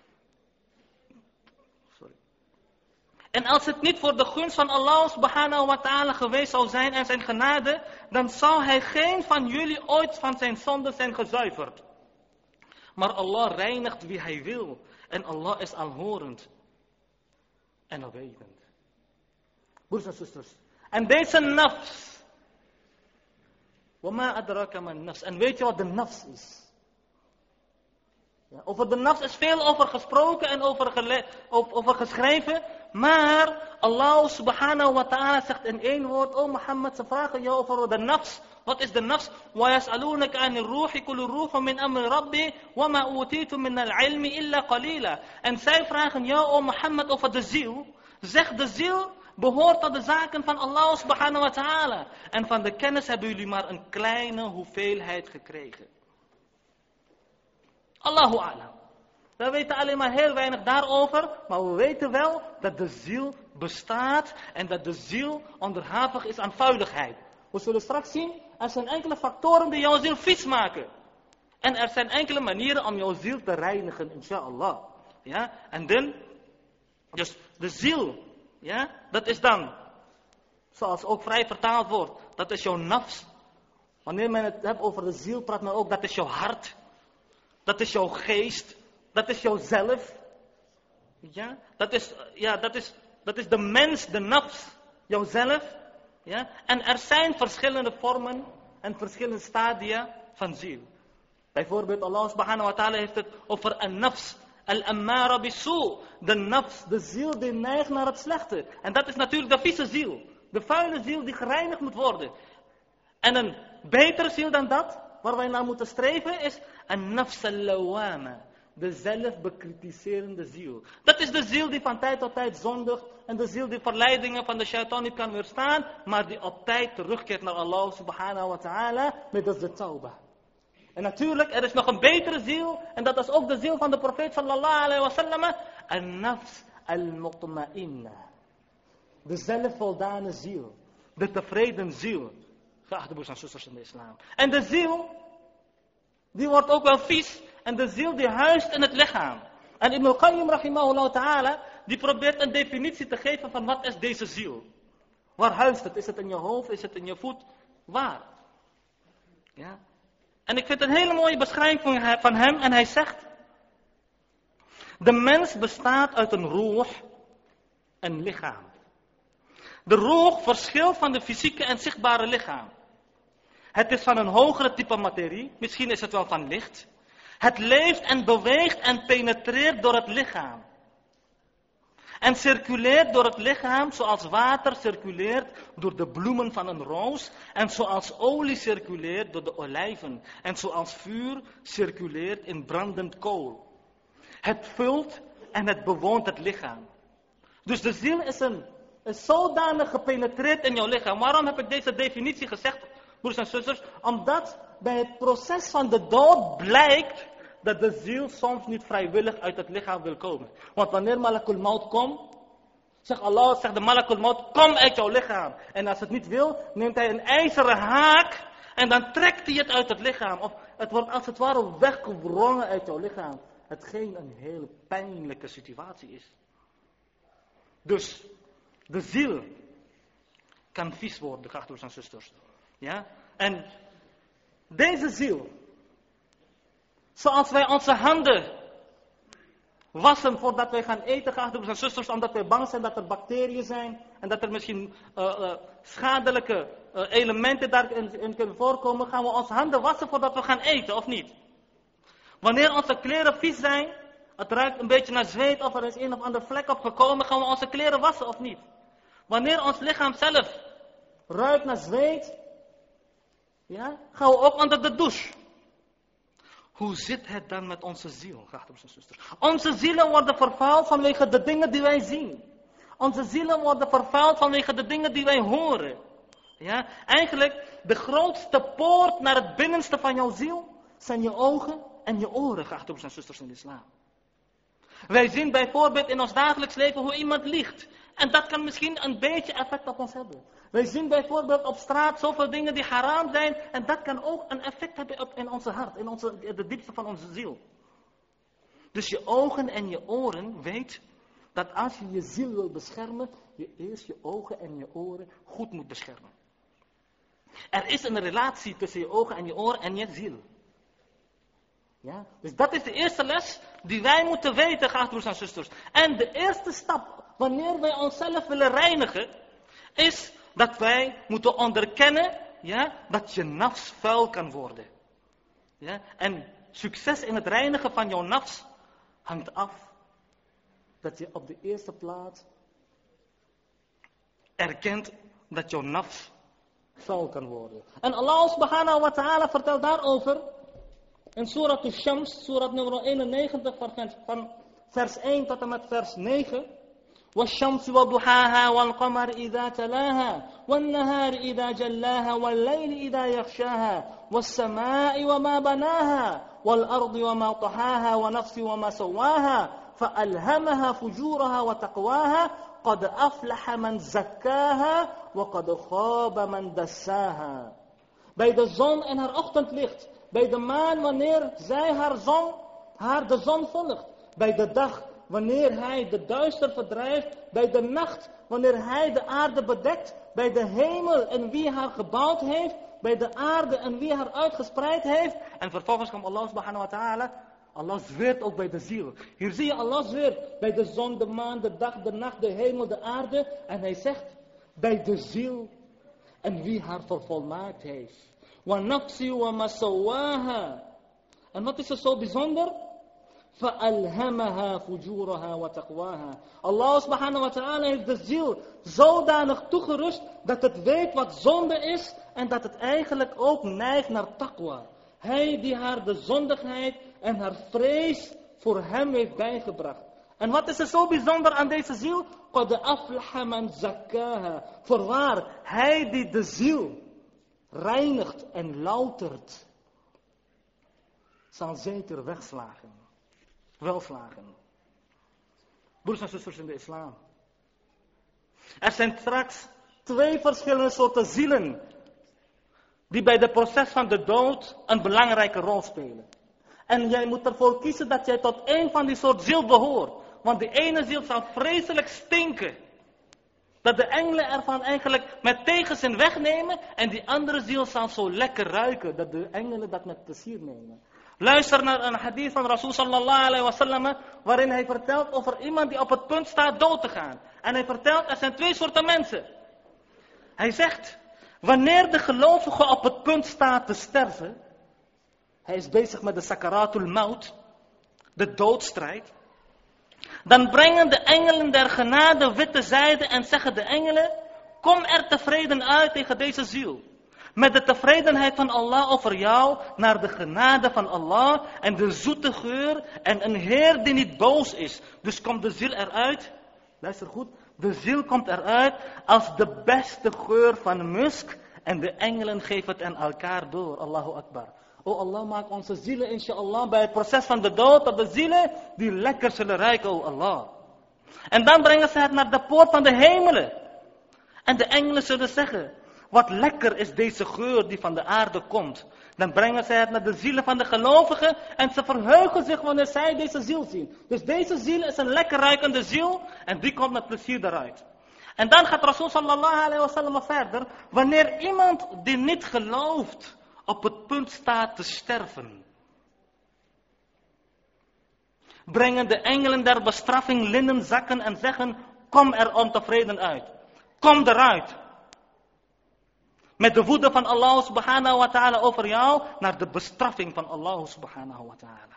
En als het niet voor de gunst van Allah subhanahu wa ta'ala geweest zou zijn en zijn genade, dan zou hij geen van jullie ooit van zijn zonde zijn gezuiverd. Maar Allah reinigt wie hij wil. En Allah is alhorend en alwetend. Broers en zusters. En deze nafs. Wama adraka man nafs. En weet je wat de nafs is? Ja, over de nafs is veel over gesproken en over geschreven. Maar Allah subhanahu wa ta'ala zegt in één woord. Oh Mohammed, ze vragen jou over de nafs. Wat is de nafs? وَيَسْأَلُونَكَ عَنِ الرُّوحِ قُلِ الرُّوحُ مِنْ أَمْرِ رَبِّي وَمَا أُوتِيتُم مِنَ الْعِلْمِ إِلَّا قَلِيلًا. En zij vragen jou, oh Mohammed, over de ziel. Zeg, de ziel behoort tot de zaken van Allah subhanahu wa ta'ala. En van de kennis hebben jullie maar een kleine hoeveelheid gekregen. Allahu a'lam. We weten alleen maar heel weinig daarover, maar we weten wel dat de ziel bestaat en dat de ziel onderhevig is aan vuiligheid. We zullen straks zien, er zijn enkele factoren die jouw ziel vies maken. En er zijn enkele manieren om jouw ziel te reinigen, inshallah. Ja, en dan, dus de ziel, ja, dat is dan, zoals ook vrij vertaald wordt, dat is jouw nafs. Wanneer men het heeft over de ziel, praat men ook, dat is jouw hart. Dat is jouw geest. Dat is jouzelf. Ja, dat is de mens, de nafs, jouzelf. Ja, en er zijn verschillende vormen en verschillende stadia van ziel. Bijvoorbeeld Allah subhanahu wa ta'ala heeft het over een nafs. Al-ammara bisu. De nafs, de ziel die neigt naar het slechte. En dat is natuurlijk de vieze ziel. De vuile ziel die gereinigd moet worden. En een betere ziel dan dat, waar wij naar moeten streven, is een nafs al-lawama. De zelfbekritiserende ziel. Dat is de ziel die van tijd tot tijd zondigt. En de ziel die verleidingen van de shaitan niet kan weerstaan. Maar die op tijd terugkeert naar Allah subhanahu wa ta'ala. Met de tawbah. En natuurlijk, er is nog een betere ziel. En dat is ook de ziel van de profeet sallallahu alaihi wasallam. An-nafs al-mutma'inna. De zelfvoldane ziel. De tevreden ziel. Geachte broers en zusters in de islam. En de ziel, die wordt ook wel vies. En de ziel die huist in het lichaam. En Ibn al-Qayyim rahimahullah ta'ala, die probeert een definitie te geven van wat is deze ziel. Waar huist het? Is het in je hoofd? Is het in je voet? Waar? Ja. En ik vind een hele mooie beschrijving van hem. En hij zegt, de mens bestaat uit een roeh, een lichaam. De roeh verschilt van de fysieke en zichtbare lichaam. Het is van een hogere type materie. Misschien is het wel van licht. Het leeft en beweegt en penetreert door het lichaam. En circuleert door het lichaam zoals water circuleert door de bloemen van een roos. En zoals olie circuleert door de olijven. En zoals vuur circuleert in brandend kool. Het vult en het bewoont het lichaam. Dus de ziel is zodanig gepenetreerd in jouw lichaam. Waarom heb ik deze definitie gezegd, broers en zusters? Omdat bij het proces van de dood blijkt dat de ziel soms niet vrijwillig uit het lichaam wil komen. Want wanneer Malakul Maut komt, zegt de Malakul Maut, kom uit jouw lichaam. En als het niet wil, neemt hij een ijzeren haak en dan trekt hij het uit het lichaam. Of het wordt als het ware weggewrongen uit jouw lichaam. Hetgeen een hele pijnlijke situatie is. Dus de ziel kan vies worden, geachte broers en zusters. Ja? En deze ziel, zoals wij onze handen wassen voordat wij gaan eten, geachte broers en zusters, omdat wij bang zijn dat er bacteriën zijn en dat er misschien schadelijke elementen daarin kunnen voorkomen, gaan we onze handen wassen voordat we gaan eten, of niet? Wanneer onze kleren vies zijn, het ruikt een beetje naar zweet of er is een of andere vlek op gekomen, gaan we onze kleren wassen, of niet? Wanneer ons lichaam zelf ruikt naar zweet, ja, gaan we ook onder de douche. Hoe zit het dan met onze ziel, geachte broers en zusters? Onze zielen worden vervuild vanwege de dingen die wij zien. Onze zielen worden vervuild vanwege de dingen die wij horen. Ja? Eigenlijk, de grootste poort naar het binnenste van jouw ziel zijn je ogen en je oren, geachte broers en zusters in de islam. Wij zien bijvoorbeeld in ons dagelijks leven hoe iemand liegt. En dat kan misschien een beetje effect op ons hebben. Wij zien bijvoorbeeld op straat zoveel dingen die haram zijn. En dat kan ook een effect hebben in onze hart, in de diepste van onze ziel. Dus je ogen en je oren, weet dat als je je ziel wil beschermen, je eerst je ogen en je oren goed moet beschermen. Er is een relatie tussen je ogen en je oren en je ziel. Ja? Dus dat is de eerste les die wij moeten weten, geachte broers en zusters. En de eerste stap, wanneer wij onszelf willen reinigen, is dat wij moeten onderkennen, ja, dat je nafs vuil kan worden. Ja? En succes in het reinigen van jouw nafs hangt af dat je op de eerste plaats erkent dat jouw nafs vuil kan worden. En Allah subhanahu wa ta'ala vertelt daarover in Surah Al-Shams, Surah nummer 91 van vers 1 tot en met vers 9. وَالشَّمْسِ وَضُحَاهَا وَالْقَمَرِ إِذَا تَلَاهَا وَالنَّهَارِ إِذَا جَلَّاهَا وَاللَّيْلِ إِذَا يَغْشَاهَا وَالسَّمَاءِ وَمَا بَنَاهَا وَالْأَرْضِ وَمَا طَحَاهَا وَنَفْسٍ وَمَا سَوَّاهَا فَأَلْهَمَهَا فُجُورَهَا وَتَقْوَاهَا قَدْ أَفْلَحَ مَنْ زَكَّاهَا وَقَدْ خَابَ مَنْ دَسَّاهَا. Bij de zon en haar ochtendlicht. Bij de maan wanneer zij haar de zon volgt. Bij de dag wanneer hij de duister verdrijft. Bij de nacht wanneer hij de aarde bedekt. Bij de hemel en wie haar gebouwd heeft. Bij de aarde en wie haar uitgespreid heeft. En vervolgens komt Allah subhanahu wa ta'ala. Allah zweert ook bij de ziel. Hier zie je Allah zweert. Bij de zon, de maan, de dag, de nacht, de hemel, de aarde. En hij zegt bij de ziel en wie haar vervolmaakt heeft. وَنَفْسِ وَمَا سَوَّاهَا. En wat is er zo bijzonder? فَأَلْهَمَهَا فُجُورَهَا وَتَقْوَاهَا. Allah subhanahu wa ta'ala heeft de ziel zodanig toegerust dat het weet wat zonde is en dat het eigenlijk ook neigt naar taqwa. Hij die haar de zondigheid en haar vrees voor hem heeft bijgebracht. En wat is er zo bijzonder aan deze ziel? قَدْ أَفْلَحَ مَنْ زَكَّاهَا. Voorwaar, hij die de ziel reinigt en loutert, zal zeker welslagen. Broers en zusters in de islam. Er zijn straks 2 verschillende soorten zielen die bij het proces van de dood een belangrijke rol spelen. En jij moet ervoor kiezen dat jij tot één van die soort ziel behoort. Want die ene ziel zal vreselijk stinken. Dat de engelen ervan eigenlijk met tegenzin wegnemen. En die andere ziel zal zo lekker ruiken. Dat de engelen dat met plezier nemen. Luister naar een hadith van Rasul sallallahu alayhi wa sallam. Waarin hij vertelt over iemand die op het punt staat dood te gaan. En hij vertelt, er zijn 2 soorten mensen. Hij zegt, wanneer de gelovige op het punt staat te sterven. Hij is bezig met de sakaratul maut. De doodstrijd. Dan brengen de engelen der genade witte zijde en zeggen de engelen, kom er tevreden uit tegen deze ziel. Met de tevredenheid van Allah over jou naar de genade van Allah en de zoete geur en een Heer die niet boos is. Dus komt de ziel eruit, luister goed, de ziel komt eruit als de beste geur van musk En de engelen geven het aan elkaar door. Allahu Akbar. O Allah, maak onze zielen, inshallah, bij het proces van de dood, dat de zielen die lekker zullen ruiken, o Allah. En dan brengen ze het naar de poort van de hemelen. En de engelen zullen zeggen, wat lekker is deze geur die van de aarde komt. Dan brengen zij het naar de zielen van de gelovigen en ze verheugen zich wanneer zij deze ziel zien. Dus deze ziel is een lekker ruikende ziel en die komt met plezier eruit. En dan gaat Rasul sallallahu alayhi wa sallam verder. Wanneer iemand die niet gelooft op het punt staat te sterven, brengen de engelen der bestraffing linnen zakken en zeggen, kom er ontevreden uit. Kom eruit. Met de woede van Allah subhanahu wa ta'ala over jou, naar de bestraffing van Allah subhanahu wa ta'ala.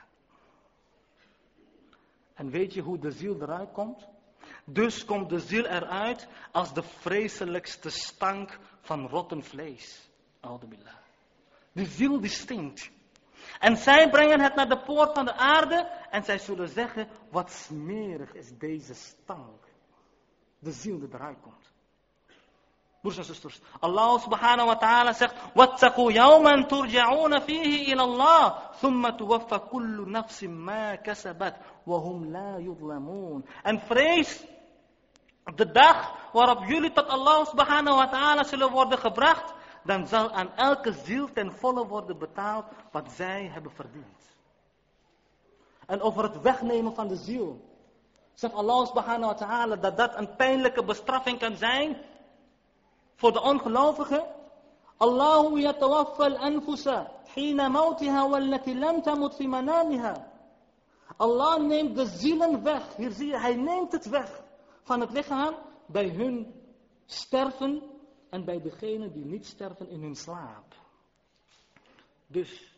En weet je hoe de ziel eruit komt? Dus komt de ziel eruit als de vreselijkste stank van rotten vlees. Audubillah. De ziel die stinkt. En zij brengen het naar de poort van de aarde en zij zullen zeggen, wat smerig is deze stank. De ziel die eruit komt. Broers en zusters, Allah subhanahu wa ta'ala zegt, وَاتَّقُوا يَوْمًا تُرْجَعُونَ فِيهِ إِلَى اللَّهِ ثُمَّ تُوَفَّى كُلُّ نَفْسٍ مَا كَسَبَتْ وَهُمْ لَا يُظْلَمُونَ. En vrees de dag waarop jullie tot Allah subhanahu wa ta'ala zullen worden gebracht, dan zal aan elke ziel ten volle worden betaald wat zij hebben verdiend. En over het wegnemen van de ziel, zegt Allah subhanahu wa ta'ala dat dat een pijnlijke bestraffing kan zijn voor de ongelovigen. Allahu yatawaffa al-anfusa hina mautiha wallati lam tamut fi manamiha. Allah neemt de zielen weg. Hier zie je, hij neemt het weg van het lichaam bij hun sterven en bij degenen die niet sterven in hun slaap. Dus,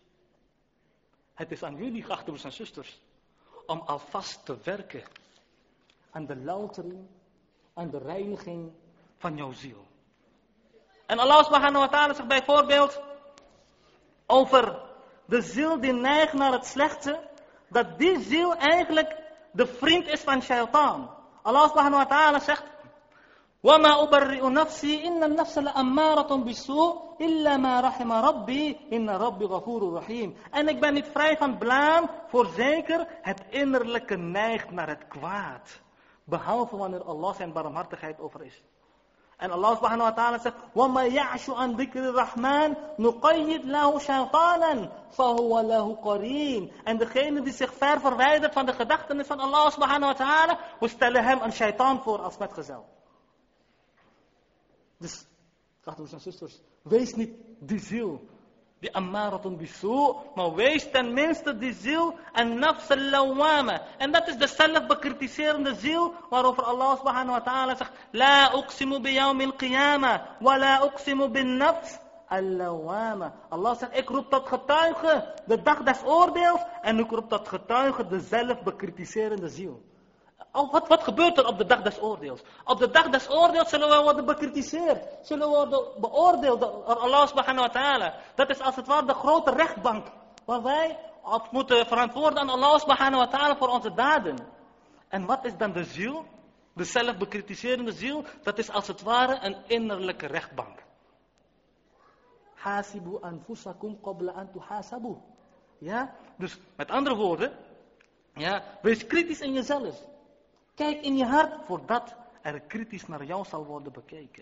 het is aan jullie, geachte broers en zusters, om alvast te werken aan de loutering, aan de reiniging van jouw ziel. En Allah subhanahu wa ta'ala zegt bijvoorbeeld over de ziel die neigt naar het slechte, dat die ziel eigenlijk de vriend is van shaitaan. Allah subhanahu wa ta'ala zegt, وَمَا أُبَرِّئُ نَفْسِي إِنَّ النَّفْسَ لَأَمَّارَةٌ بِالسُّوءِ إِلَّا مَا رَحِمَ رَبِّي إِنَّ رَبِّي غَفُورٌ رَحِيمٌ. En ik ben niet vrij van blaam, voorzeker het innerlijke neigt naar het kwaad. Behalve wanneer Allah zijn barmhartigheid over is. En Allah subhanahu wa ta'ala zegt, وَمَا يَعْشُ عَنْ ذِكْرِ الرَّحْمَنِ نُقَيِّدْ لَهُ شَيْطَانًا فَهُوَ لَهُ قَرِينٌ. En degene die zich ver verwijdert van de gedachtenis van Allah subhanahu wa ta'ala, we stellen hem een shaitaan voor als metgezel. Dus, broers en zusters, wees niet die ziel, die ammaratun bisu, maar wees tenminste die ziel en nafs al-lawwama. En dat is de zelfbekritiserende ziel, waarover Allah subhanahu wa ta'ala zegt, La uqsimu bi yawm al-qiyamah, wa la uqsimu bin nafs al-lawwama. Allah zegt, ik roep tot getuige de dag des oordeels, en ik roep tot getuige de zelfbekritiserende ziel. Wat gebeurt er op de dag des oordeels? Op de dag des oordeels zullen we worden bekritiseerd. Zullen we worden beoordeeld door Allah subhanahu wa ta'ala. Dat is als het ware de grote rechtbank. Waar wij moeten verantwoorden aan Allah subhanahu wa ta'ala voor onze daden. En wat is dan de ziel? De zelfbekritiserende ziel. Dat is als het ware een innerlijke rechtbank. Hasibu anfusakum qabla an tuhasabu. Ja? Dus met andere woorden. Ja, wees kritisch in jezelf. Kijk in je hart voordat er kritisch naar jou zal worden bekeken.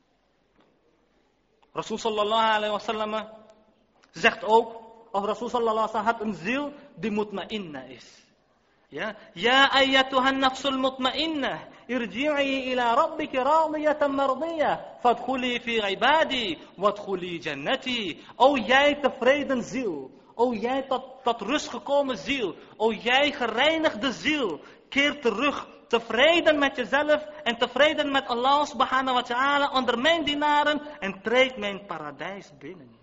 Rasul sallallahu alayhi wa sallam zegt ook, of Rasul sallallahu alayhi wa sallam had een ziel die mutma'inna is. Ja, ayyatuhan nafsul mutma'inna, irji'i ila rabbiki radiyatan mardiyah, fadkhuli fi ibadi, wadkhuli jannati. O jij tevreden ziel, o jij tot rust gekomen ziel, o jij gereinigde ziel, keer terug, tevreden met jezelf en tevreden met Allah subhanahu wa ta'ala onder mijn dienaren en treed mijn paradijs binnen.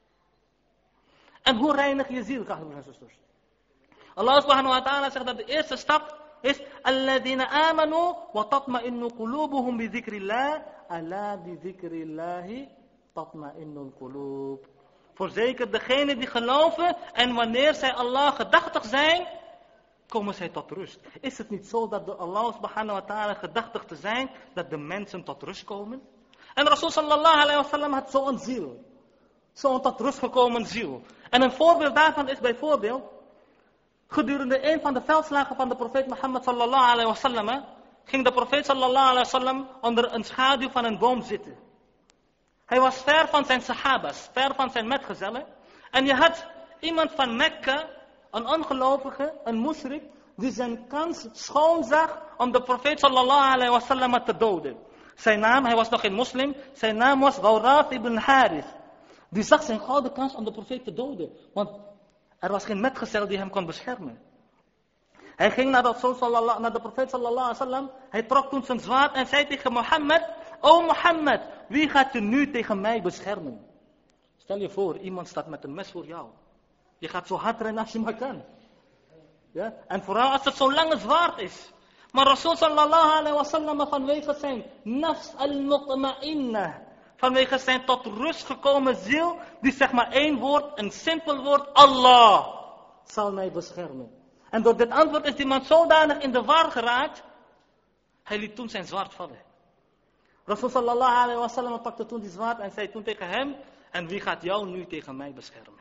En hoe reinig je ziel, broers en zusters? Allah subhanahu wa ta'ala zegt dat de eerste stap is alladhina amanu wa tatma'innu qulubuhum bi dhikrillah, ala bi dhikrillahi tatma'innul qulub. Voorzeker degenen die geloven en wanneer zij Allah gedachtig zijn, komen zij tot rust. Is het niet zo dat door Allah subhanahu wa ta'ala gedachtig te zijn, dat de mensen tot rust komen? En Rasul sallallahu alayhi wa sallam had zo'n ziel. Zo'n tot rust gekomen ziel. En een voorbeeld daarvan is bijvoorbeeld, gedurende een van de veldslagen van de profeet Mohammed sallallahu alayhi wa sallam, ging de profeet sallallahu alayhi wa sallam onder een schaduw van een boom zitten. Hij was ver van zijn sahabas, ver van zijn metgezellen. En je had iemand van Mekka, een ongelovige, een mushrik, die zijn kans schoon zag om de profeet sallallahu alayhi wa sallam te doden. Zijn naam, hij was nog geen moslim, zijn naam was Ghawraf ibn Harith. Die zag zijn gouden kans om de profeet te doden. Want er was geen metgezel die hem kon beschermen. Hij ging naar de profeet sallallahu alayhi wa sallam. Hij trok toen zijn zwaard en zei tegen Mohammed: O Mohammed, wie gaat je nu tegen mij beschermen? Stel je voor, iemand staat met een mes voor jou. Je gaat zo hard rennen als je maar kan. Ja? En vooral als het zo'n lange zwaard is. Maar Rasul sallallahu alayhi wa sallam, vanwege zijn nafs al-mutma'innah, vanwege zijn tot rust gekomen ziel, die zegt maar één woord, een simpel woord: Allah zal mij beschermen. En door dit antwoord is die man zodanig in de war geraakt, hij liet toen zijn zwaard vallen. Rasul sallallahu alayhi wa sallam pakte toen die zwaard en zei toen tegen hem: en wie gaat jou nu tegen mij beschermen?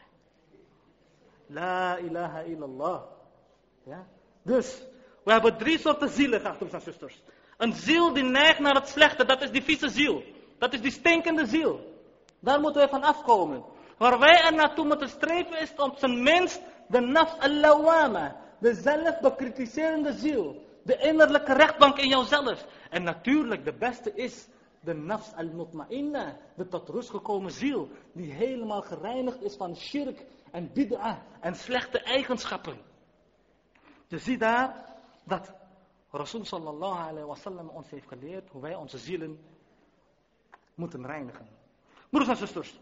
La ilaha illallah. Ja? Dus, we hebben 3 soorten zielen, broers en zusters. Een ziel die neigt naar het slechte, dat is die vieze ziel. Dat is die stinkende ziel. Daar moeten we van afkomen. Waar wij er naartoe moeten streven is op zijn minst de nafs al-lawama. De zelfbekritiserende ziel. De innerlijke rechtbank in jouzelf. En natuurlijk, de beste is de nafs al-mutma'innah. De tot rust gekomen ziel. Die helemaal gereinigd is van shirk en bid'ah en slechte eigenschappen. Je ziet daar dat Rasul sallallahu alayhi wa sallam ons heeft geleerd hoe wij onze zielen moeten reinigen. Broers en zusters,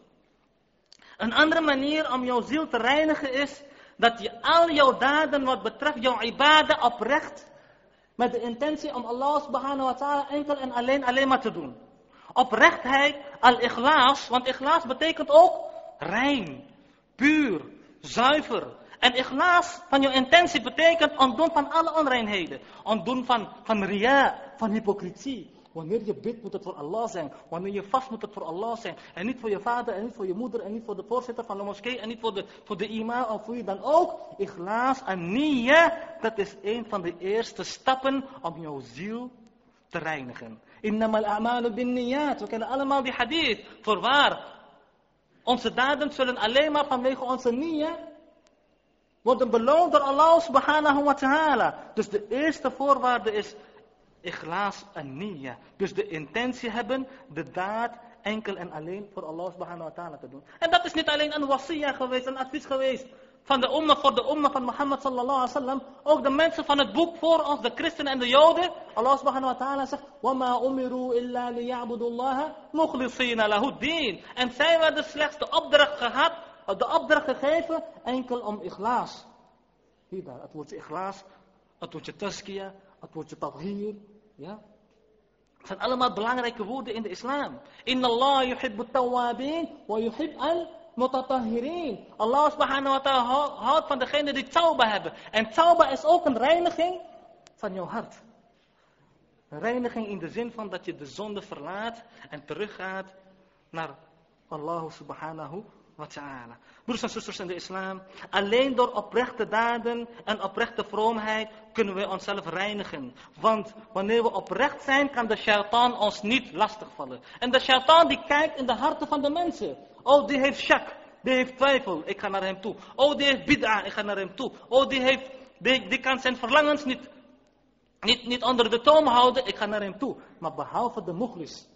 een andere manier om jouw ziel te reinigen is dat je al jouw daden wat betreft jouw ibadah oprecht met de intentie om Allah subhanahu wa ta'ala enkel en alleen maar te doen. Oprechtheid, al-ikhlas, want ikhlas betekent ook rein, puur, zuiver. En ikhlas van jouw intentie betekent ontdoen van alle onreinheden. Ontdoen van riya, van hypocrisie. Wanneer je bidt moet het voor Allah zijn. Wanneer je vast moet het voor Allah zijn. En niet voor je vader, en niet voor je moeder, en niet voor de voorzitter van de moskee, en niet voor de imam of voor je dan ook. Ikhlas en niyya, dat is een van de eerste stappen om jouw ziel te reinigen. Innamal a'malu bin niyyat. We kennen allemaal die hadith. Voorwaar, onze daden zullen alleen maar vanwege onze niyya worden beloond door Allah subhanahu wa ta'ala. Dus de eerste voorwaarde is ikhlas en niyya. Dus de intentie hebben, de daad enkel en alleen voor Allah subhanahu wa ta'ala te doen. En dat is niet alleen een wasiyah geweest, een advies geweest van de ummah voor de ummah van Mohammed sallallahu alaihi wasallam. Ook de mensen van het boek voor ons, de christenen en de joden. Allah subhanahu wa ta'ala zegt: وَمَا أُمِرُوا إِلَّا لِيَعْبُدُوا اللَّهَ مُخْلِصِينَ لَهُ الدِّينَ. En zij werden slechts de opdracht gegeven enkel om ikhlas. Hier daar, het woordje ikhlas, het woordje tazkiyah, het woordje tawhir. Ja? Het zijn allemaal belangrijke woorden in de islam. Inna Allah yuhibbu tawwabin wa yuhib al-mutatahhirin. Allah subhanahu wa ta'ala houdt van degenen die tawbah hebben. En tawbah is ook een reiniging van jouw hart. Een reiniging in de zin van dat je de zonde verlaat en teruggaat naar Allah subhanahu wa ta'ala. Broers en zusters in de islam, alleen door oprechte daden en oprechte vroomheid kunnen we onszelf reinigen. Want wanneer we oprecht zijn, kan de shaitaan ons niet lastigvallen. En de shaitaan die kijkt in de harten van de mensen. Oh, die heeft shak, die heeft twijfel, ik ga naar hem toe. Oh, die heeft bid'ah, ik ga naar hem toe. Oh, die kan zijn verlangens niet onder de toom houden, ik ga naar hem toe. Maar behalve de mukhlis.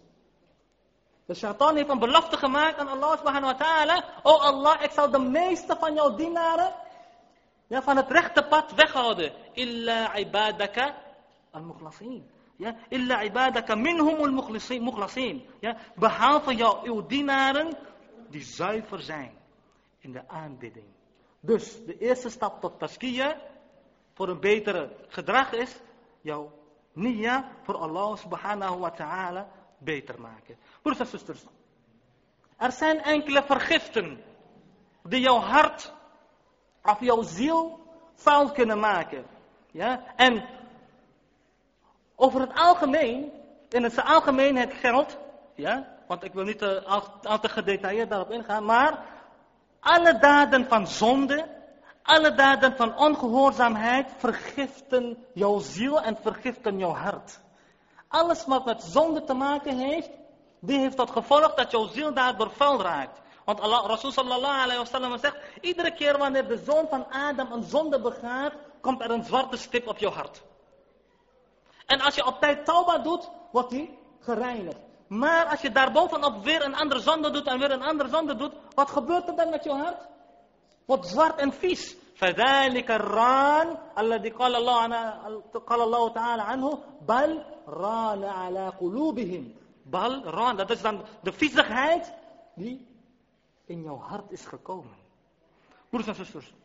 De shaitaan heeft een belofte gemaakt aan Allah subhanahu wa ta'ala. Oh Allah, ik zal de meeste van jouw dienaren van het rechte pad weghouden. Illa ibadaka al-mukhlasin. Ja, illa ibadaka minhum al-mukhlasin. Ja, behalve uw dienaren die zuiver zijn in de aanbidding. Dus de eerste stap tot tazkiyah voor een betere gedrag is jouw niyya voor Allah subhanahu wa ta'ala beter maken. Broers en zusters, er zijn enkele vergiften die jouw hart of jouw ziel vuil kunnen maken. Ja? En over het algemeen, in het algemeenheid geldt, ja, want ik wil niet al te gedetailleerd daarop ingaan, maar alle daden van zonde, alle daden van ongehoorzaamheid vergiften jouw ziel en vergiften jouw hart. Alles wat met zonde te maken heeft, die heeft tot gevolg dat jouw ziel daardoor vuil raakt. Want Rasul sallallahu alayhi wa sallam zegt, iedere keer wanneer de zoon van Adam een zonde begaat, komt er een zwarte stip op jouw hart. En als je op tijd tauba doet, wordt die gereinigd. Maar als je daarbovenop weer een andere zonde doet en weer een andere zonde doet, wat gebeurt er dan met jouw hart? Wordt zwart en vies. فَذَلِكَ الرَّانِ الَّذِي قَالَ اللَّهُ تَعَالَى عَنْهُ بَلْ رَانَ عَلَى قُلُوبِهِمْ. Bal, raan, dat is dan de viezigheid die in jouw hart is gekomen. Broeders en zusters.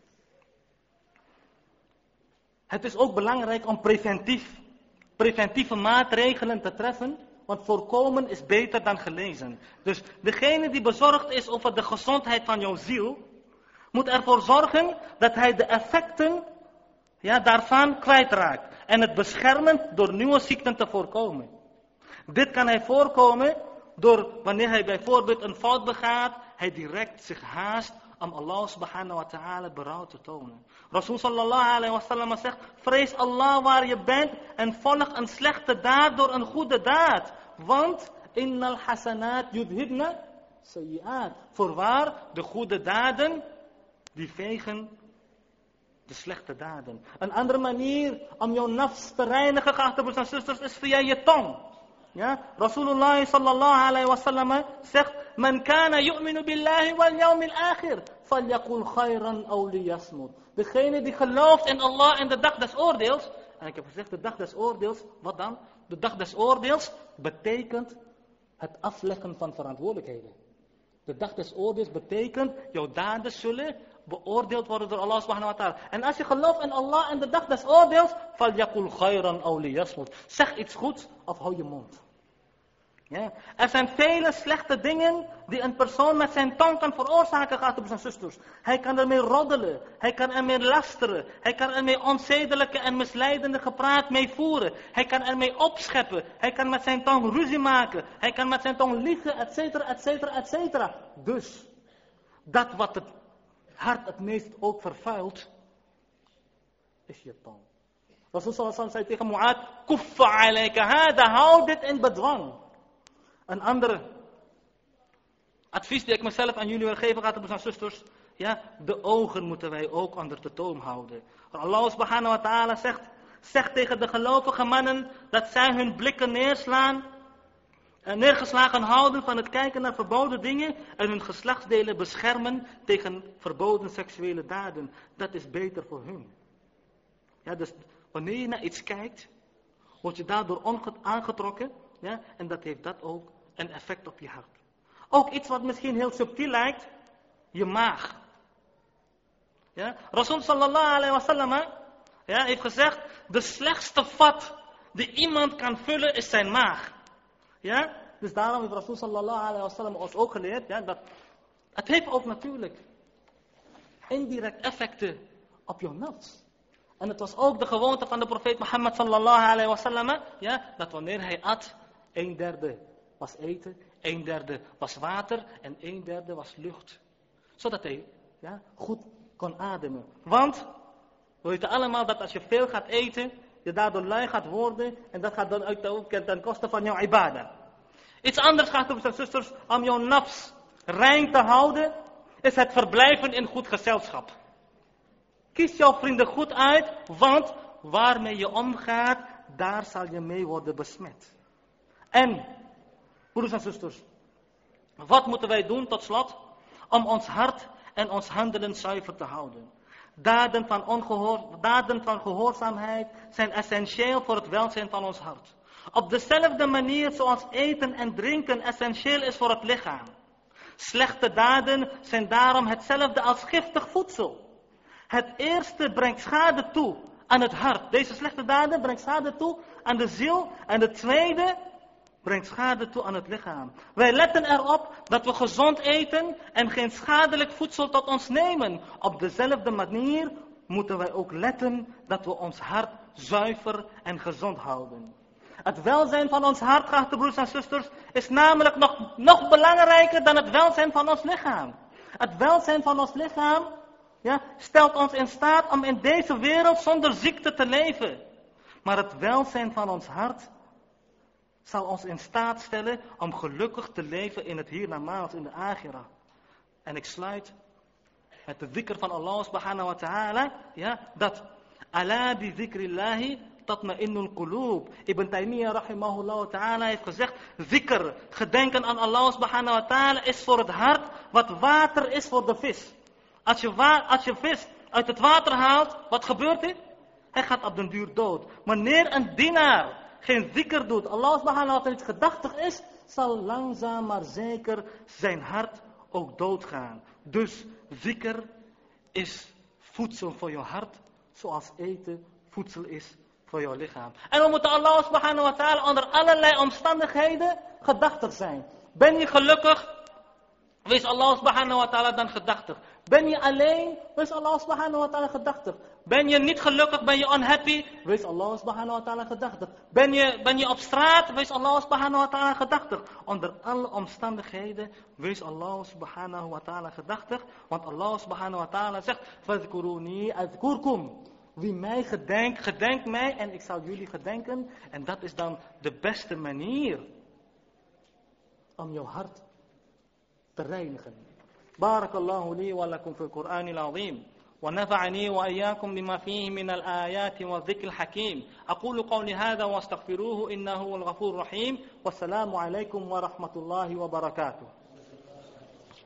Het is ook belangrijk om preventieve maatregelen te treffen. Want voorkomen is beter dan genezen. Dus degene die bezorgd is over de gezondheid van jouw ziel, moet ervoor zorgen dat hij de effecten daarvan kwijtraakt. En het beschermen door nieuwe ziekten te voorkomen. Dit kan hij voorkomen door wanneer hij bijvoorbeeld een fout begaat, hij direct zich haast om Allah subhanahu wa ta'ala berouw te tonen. Rasul sallallahu alayhi wa sallam zegt, vrees Allah waar je bent en volg een slechte daad door een goede daad. Want innal hasanat yudhibna sayyi'at. Voorwaar, de goede daden, die vegen de slechte daden. Een andere manier om jouw nafs te reinigen, geachte broers en zusters, is via je tong. Ja? Rasulullah sallallahu alayhi wa sallam zegt, man kana yu'minu billahi wal yawmil akhir, falyaqul khayran aw liyasmut. Degene die gelooft in Allah en de dag des oordeels. En ik heb gezegd, de dag des oordeels, wat dan? De dag des oordeels betekent het afleggen van verantwoordelijkheden. De dag des oordeels betekent, jouw daden zullen beoordeeld worden door Allah subhanahu wa ta'ala. En als je gelooft in Allah en de dag des oordeels, falyaqul khayran aw liyasmut. Zeg iets goeds of hou je mond. Ja. Er zijn vele slechte dingen die een persoon met zijn tong kan veroorzaken, gaat op zijn zusters. Hij kan ermee roddelen, hij kan ermee lasteren, hij kan ermee onzedelijke en misleidende gepraat mee voeren. Hij kan ermee opscheppen, hij kan met zijn tong ruzie maken, hij kan met zijn tong liegen, etcetera, etcetera, etcetera. Dus, dat wat het hart het meest ook vervuilt, is je tong. Rasul sallallahu alaihi wasallam zei tegen Mu'ad, kuffa alayka hada, hou dit in bedwang. Een andere advies die ik mezelf aan jullie wil geven, gaat op mijn zusters. Ja, de ogen moeten wij ook onder de toom houden. Allah subhanahu wa ta'ala zegt tegen de gelovige mannen dat zij hun blikken neergeslagen houden van het kijken naar verboden dingen en hun geslachtsdelen beschermen tegen verboden seksuele daden. Dat is beter voor hun. Ja, dus wanneer je naar iets kijkt, word je daardoor aangetrokken. Ja, en dat heeft dat ook een effect op je hart. Ook iets wat misschien heel subtiel lijkt, je maag. Ja, Rasul sallallahu alayhi wa sallam heeft gezegd, de slechtste vat die iemand kan vullen is zijn maag. Ja, dus daarom heeft Rasul sallallahu alayhi wa sallam ons ook geleerd, dat het heeft ook natuurlijk indirect effecten op je nafs. En het was ook de gewoonte van de profeet Mohammed sallallahu alayhi wa sallam, dat wanneer hij at, 1/3 was eten, 1/3 was water en 1/3 was lucht. Zodat hij goed kon ademen. Want we weten allemaal dat als je veel gaat eten, je daardoor lui gaat worden en dat gaat dan ook ten koste van jouw ibadah. Iets anders gaat op zijn zusters, om jouw nafs rein te houden, is het verblijven in goed gezelschap. Kies jouw vrienden goed uit, want waarmee je omgaat, daar zal je mee worden besmet. En, broeders en zusters, wat moeten wij doen tot slot om ons hart en ons handelen zuiver te houden? Daden van gehoorzaamheid zijn essentieel voor het welzijn van ons hart. Op dezelfde manier zoals eten en drinken essentieel is voor het lichaam. Slechte daden zijn daarom hetzelfde als giftig voedsel. Het eerste brengt schade toe aan het hart. Deze slechte daden brengt schade toe aan de ziel. En de tweede brengt schade toe aan het lichaam. Wij letten erop dat we gezond eten en geen schadelijk voedsel tot ons nemen. Op dezelfde manier moeten wij ook letten dat we ons hart zuiver en gezond houden. Het welzijn van ons hart, geachte broers en zusters, is namelijk nog belangrijker dan het welzijn van ons lichaam. Het welzijn van ons lichaam stelt ons in staat om in deze wereld zonder ziekte te leven. Maar het welzijn van ons hart zal ons in staat stellen om gelukkig te leven in het hiernamaals, in de akhira. En ik sluit met de dhikr van Allah subhanahu wa ta'ala, dat ala bi dhikrillahi tatma'innul qulub. Ibn Taymiyyah rahimahullah ta'ala heeft gezegd, dhikr, gedenken aan Allah subhanahu wa ta'ala, is voor het hart wat water is voor de vis. Als je vis uit het water haalt, wat gebeurt er? Hij gaat op den duur dood. Wanneer een dienaar geen dhikr doet, Allah subhanahu wa ta'ala iets gedachtig is, zal langzaam maar zeker zijn hart ook doodgaan. Dus dhikr is voedsel voor je hart, zoals eten voedsel is voor jouw lichaam. En we moeten Allah subhanahu wa ta'ala onder allerlei omstandigheden gedachtig zijn. Ben je gelukkig? Wees Allah subhanahu wa ta'ala dan gedachtig. Ben je alleen? Wees Allah subhanahu wa ta'ala gedachtig. Ben je niet gelukkig? Ben je unhappy? Wees Allah subhanahu wa ta'ala gedachtig. Ben je op straat? Wees Allah subhanahu wa ta'ala gedachtig. Onder alle omstandigheden wees Allah subhanahu wa ta'ala gedachtig. Want Allah subhanahu wa ta'ala zegt, fadhkuruni adhkurkum. Wie mij gedenkt, gedenk mij en ik zal jullie gedenken. En dat is dan de beste manier om jouw hart te reinigen. بارك الله لي ولكم في القرآن العظيم ونفعني وإياكم بما فيه من الآيات والذكر الحكيم أقول قولي هذا واستغفروه إنه هو الغفور الرحيم والسلام عليكم ورحمة الله وبركاته